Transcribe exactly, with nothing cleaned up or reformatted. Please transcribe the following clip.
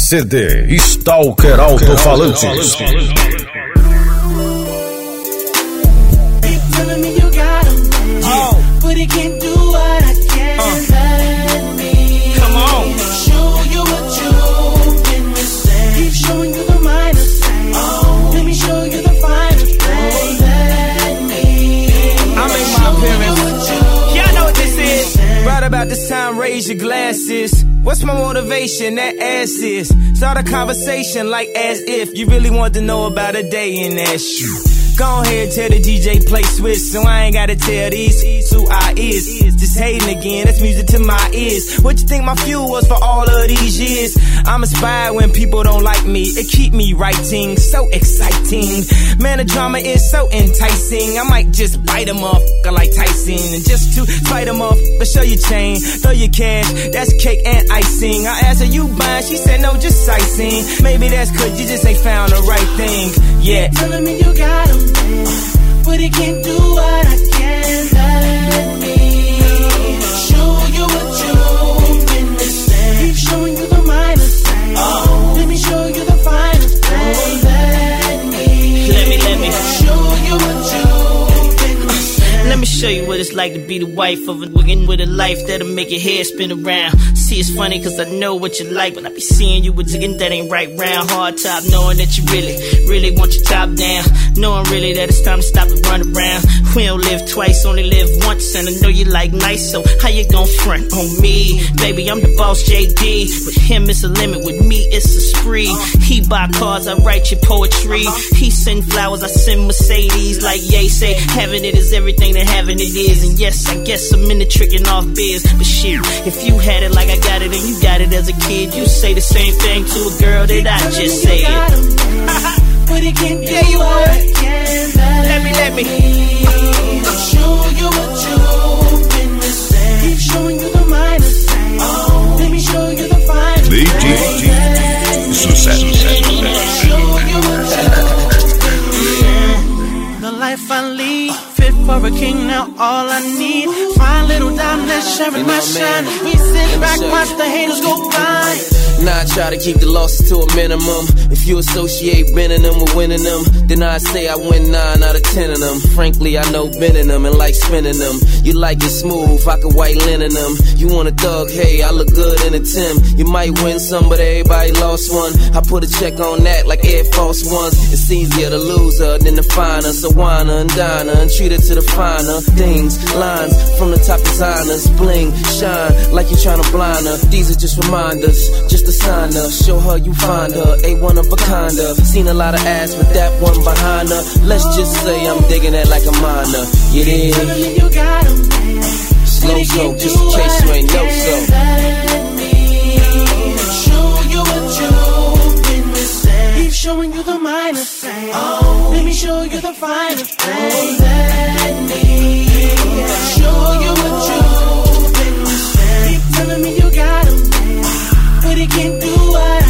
C D Stalker Alto-Falantes. But it can't do what I can. Uh. Let me come on, show you what you've been missing. Keep showing you the minor things. Oh. Let me show you the finer things. Oh, let me I make my appearance. Y'all know what this is. Right about this time, raise your glasses. What's my motivation? That ass is. Start a conversation like as if you really want to know about a day in that shoe. Go ahead, tell the D J play switch, so I ain't gotta tell these who I is. Just hating again, that's music to my ears. What you think my fuel was for all of these years? I'm inspired when people don't like me. It keep me writing, so exciting. Man, the drama is so enticing. I might just bite them off like Tyson. And just to spite them off, but show your chain, throw your cash, that's cake and icing. I asked her, you buying? She said, no, just sightseeing. Maybe that's cause you just ain't found the right thing. Yeah. Telling me you got 'em. But it can't do what I can. Let me show you what you've been missing. Keep showing you the minor things. Oh. Let me show you the finest things. Let me, let me, let me show you what you've been missing. Let me show you what it's like to be the wife of a wiggin' with a life that'll make your hair spin around. See, it's funny cause I know what you like, but I be seeing you with jiggin' that ain't right round. Hard top, knowing that you really, really want your top down. Knowing really that it's time to stop and run around. We don't live twice, only live once, and I know you like nice, so how you gon' front on me? Baby, I'm the boss, J D. With him, it's a limit, with me, it's a spree. He buy cars, I write your poetry. He send flowers, I send Mercedes. Like Ye say, having it is everything that having it is. And yes, I guess I'm in the tricking off biz. But shit, if you had it like I got it and you got it as a kid, you say the same thing to a girl that I just said. But it can't do yeah, you what I can. Let me, let me show you what you've been missing. Keep showing you the minor things. Oh. Let me show you the finer things. D J Sucesso. Show you what you've been missing. The life I lead, fit for a king, now all I need. Fine little diamond that's sharing my shine. We sit back, watch the haters go by. Now I try to keep the losses to a minimum. If you associate winning them with winning them, then I say I win nine out of ten of them. Frankly, I know bending them and like spinning them. You like it smooth, I can white linen them. You want a thug, hey, I look good in a Tim. You might win some, but everybody lost one. I put a check on that like Air Force Ones. It's easier to lose her than to find her. So wine her and dine her and treat her to the finer things. Lines from the top designers, bling, shine like you're trying to blind her. These are just reminders, just to sign her, show her you find her, a one of a kind of. Seen a lot of ass with that one behind her. Let's just say I'm digging that like a minor. You dig? You got 'em, slow, slow, just in case you ain't know so. Let me show you what you've been missing. Keep showing you the minor things. Oh. Let me show you the finer things. Let me show you what you've been missing. Keep telling me you got 'em, but it can't do what